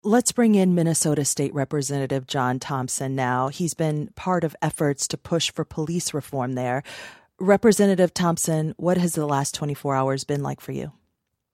Let's bring in Minnesota State Representative John Thompson now. He's been part of efforts to push for police reform there. Representative Thompson, what has the last 24 hours been like for you?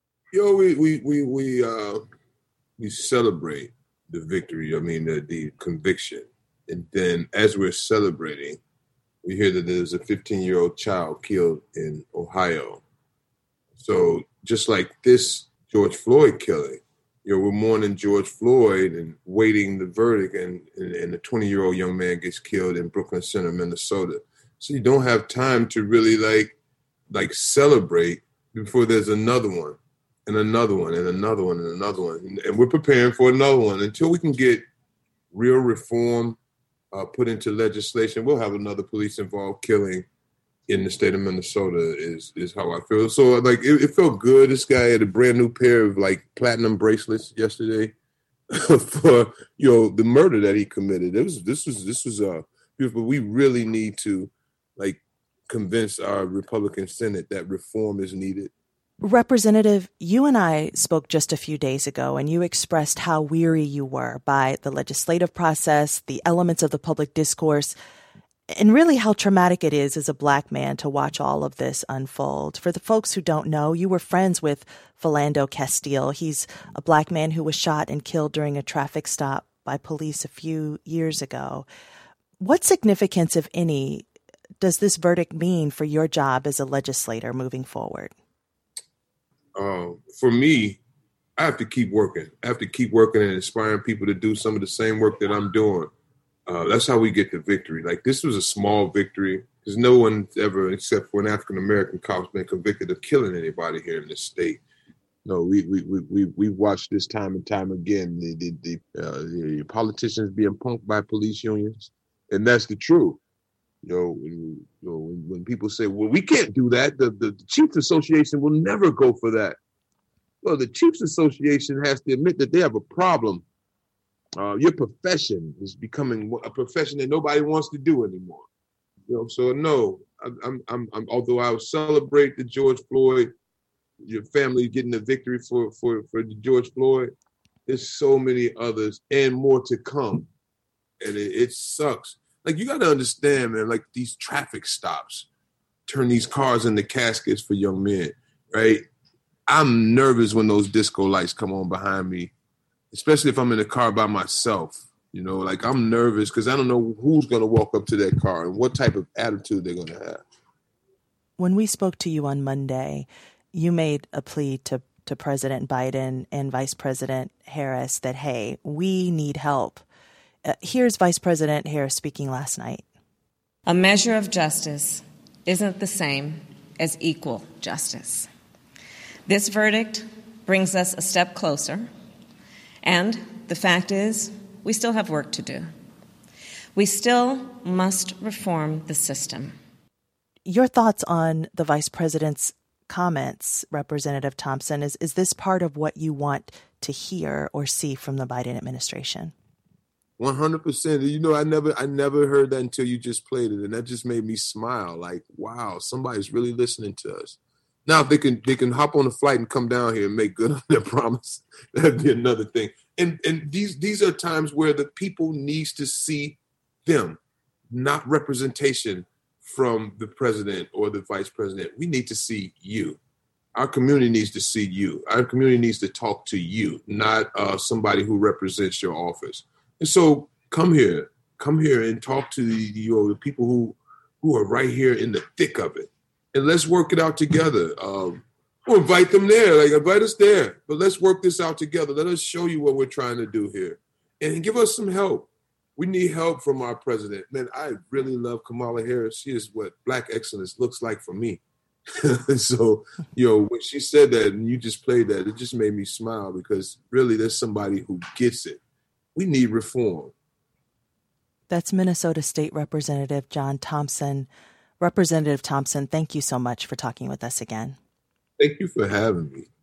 We celebrate the victory. The conviction, and then as we're celebrating, we hear that there's a 15-year-old child killed in Ohio. So just like this George Floyd killing, we're mourning George Floyd and waiting the verdict, and a 20-year-old young man gets killed in Brooklyn Center, Minnesota. So you don't have time to really like celebrate before there's another one and another one and another one and another one. And we're preparing for another one. Until we can get real reform put into legislation, we'll have another police-involved killing in the state of Minnesota is how I feel. So it felt good. This guy had a brand new pair of platinum bracelets yesterday for the murder that he committed. This was beautiful. We really need to convince our Republican Senate that reform is needed. Representative, you and I spoke just a few days ago, and you expressed how weary you were by the legislative process, the elements of the public discourse, and really how traumatic it is as a Black man to watch all of this unfold. For the folks who don't know, you were friends with Philando Castile. He's a Black man who was shot and killed during a traffic stop by police a few years ago. What significance, if any, does this verdict mean for your job as a legislator moving forward? For me, I have to keep working. I have to keep working and inspiring people to do some of the same work that I'm doing. That's how we get the victory. This was a small victory because no one ever, except for an African-American cop, has been convicted of killing anybody here in this state. No, we've watched this time and time again, the politicians being punked by police unions. And that's the truth. When people say, well, we can't do that, the Chiefs Association will never go for that. Well, the Chiefs Association has to admit that they have a problem. Your profession is becoming a profession that nobody wants to do anymore. So no, I'm although I celebrate the George Floyd, your family getting the victory for George Floyd, there's so many others and more to come. And it sucks. You got to understand, man, these traffic stops turn these cars into caskets for young men, right? I'm nervous when those disco lights come on behind me, especially if I'm in a car by myself. I'm nervous because I don't know who's going to walk up to that car and what type of attitude they're going to have. When we spoke to you on Monday, you made a plea to President Biden and Vice President Harris that, hey, we need help. Here's Vice President Harris speaking last night. A measure of justice isn't the same as equal justice. This verdict brings us a step closer, and the fact is, we still have work to do. We still must reform the system. Your thoughts on the Vice President's comments, Representative Thompson, is this part of what you want to hear or see from the Biden administration? 100%. I never heard that until you just played it, and that just made me smile. Wow, somebody's really listening to us. Now, if they can hop on a flight and come down here and make good on their promise, that'd be another thing. And these are times where the people needs to see them, not representation from the president or the vice president. We need to see you. Our community needs to see you. Our community needs to talk to you, not somebody who represents your office. And so come here and talk to the people who are right here in the thick of it. And let's work it out together. We'll invite them there, invite us there. But let's work this out together. Let us show you what we're trying to do here. And give us some help. We need help from our president. Man, I really love Kamala Harris. She is what Black excellence looks like for me. So, when she said that and you just played that, it just made me smile because really there's somebody who gets it. We need reform. That's Minnesota State Representative John Thompson. Representative Thompson, thank you so much for talking with us again. Thank you for having me.